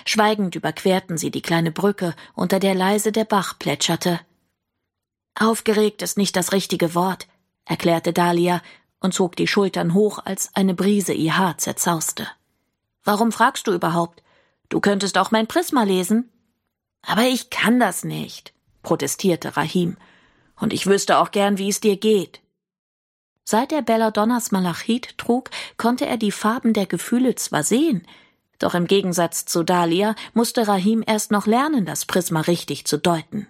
Schweigend überquerten sie die kleine Brücke, unter der leise der Bach plätscherte. »Aufgeregt ist nicht das richtige Wort«, erklärte Dahlia und zog die Schultern hoch, als eine Brise ihr Haar zerzauste. »Warum fragst du überhaupt? Du könntest auch mein Prisma lesen.« »Aber ich kann das nicht«, protestierte Rahim. »Und ich wüsste auch gern, wie es dir geht.« Seit er Belladonnas Malachit trug, konnte er die Farben der Gefühle zwar sehen, doch im Gegensatz zu Dahlia musste Rahim erst noch lernen, das Prisma richtig zu deuten.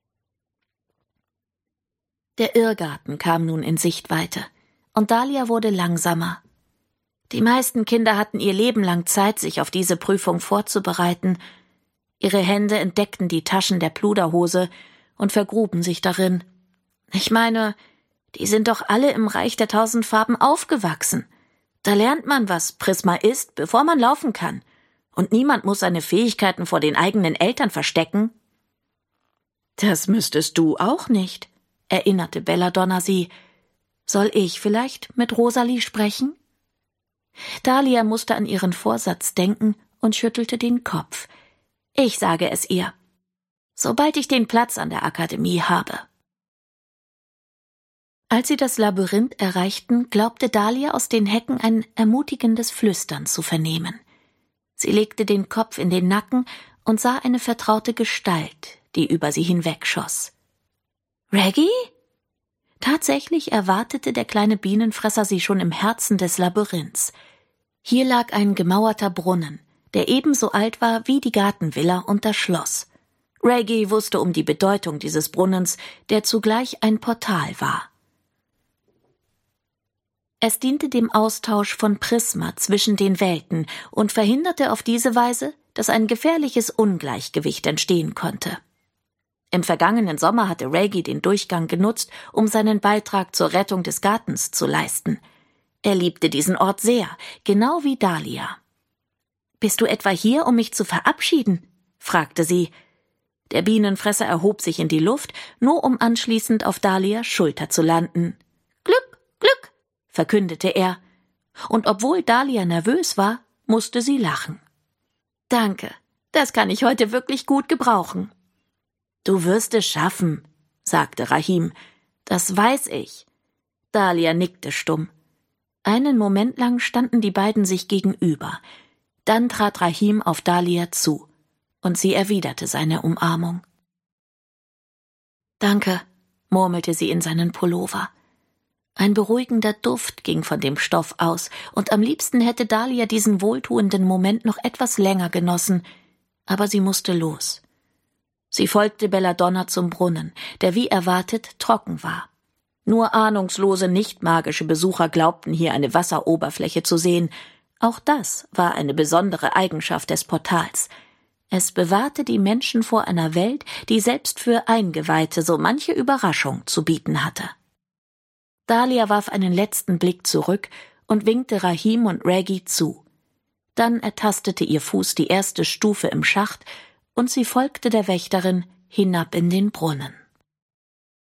Der Irrgarten kam nun in Sichtweite, und Dahlia wurde langsamer. Die meisten Kinder hatten ihr Leben lang Zeit, sich auf diese Prüfung vorzubereiten. Ihre Hände entdeckten die Taschen der Pluderhose und vergruben sich darin. Ich meine, die sind doch alle im Reich der 1000 Farben aufgewachsen. Da lernt man, was Prisma ist, bevor man laufen kann. Und niemand muss seine Fähigkeiten vor den eigenen Eltern verstecken. »Das müsstest du auch nicht«, erinnerte Belladonna sie. »Soll ich vielleicht mit Rosalie sprechen?« Dahlia musste an ihren Vorsatz denken und schüttelte den Kopf. »Ich sage es ihr, sobald ich den Platz an der Akademie habe.« Als sie das Labyrinth erreichten, glaubte Dahlia aus den Hecken ein ermutigendes Flüstern zu vernehmen. Sie legte den Kopf in den Nacken und sah eine vertraute Gestalt, die über sie hinwegschoss. »Reggie?« Tatsächlich erwartete der kleine Bienenfresser sie schon im Herzen des Labyrinths. Hier lag ein gemauerter Brunnen, der ebenso alt war wie die Gartenvilla und das Schloss. Reggie wusste um die Bedeutung dieses Brunnens, der zugleich ein Portal war. Es diente dem Austausch von Prisma zwischen den Welten und verhinderte auf diese Weise, dass ein gefährliches Ungleichgewicht entstehen konnte. Im vergangenen Sommer hatte Reggie den Durchgang genutzt, um seinen Beitrag zur Rettung des Gartens zu leisten. Er liebte diesen Ort sehr, genau wie Dahlia. »Bist du etwa hier, um mich zu verabschieden?« fragte sie. Der Bienenfresser erhob sich in die Luft, nur um anschließend auf Dahlias Schulter zu landen. »Glück, Glück«, verkündete er. Und obwohl Dahlia nervös war, musste sie lachen. »Danke, das kann ich heute wirklich gut gebrauchen.« »Du wirst es schaffen«, sagte Rahim. »Das weiß ich.« Dahlia nickte stumm. Einen Moment lang standen die beiden sich gegenüber. Dann trat Rahim auf Dahlia zu, und sie erwiderte seine Umarmung. »Danke«, murmelte sie in seinen Pullover. Ein beruhigender Duft ging von dem Stoff aus, und am liebsten hätte Dahlia diesen wohltuenden Moment noch etwas länger genossen, aber sie musste los. Sie folgte Belladonna zum Brunnen, der wie erwartet trocken war. Nur ahnungslose, nicht magische Besucher glaubten hier eine Wasseroberfläche zu sehen. Auch das war eine besondere Eigenschaft des Portals. Es bewahrte die Menschen vor einer Welt, die selbst für Eingeweihte so manche Überraschung zu bieten hatte. Dahlia warf einen letzten Blick zurück und winkte Rahim und Reggie zu. Dann ertastete ihr Fuß die erste Stufe im Schacht, und sie folgte der Wächterin hinab in den Brunnen.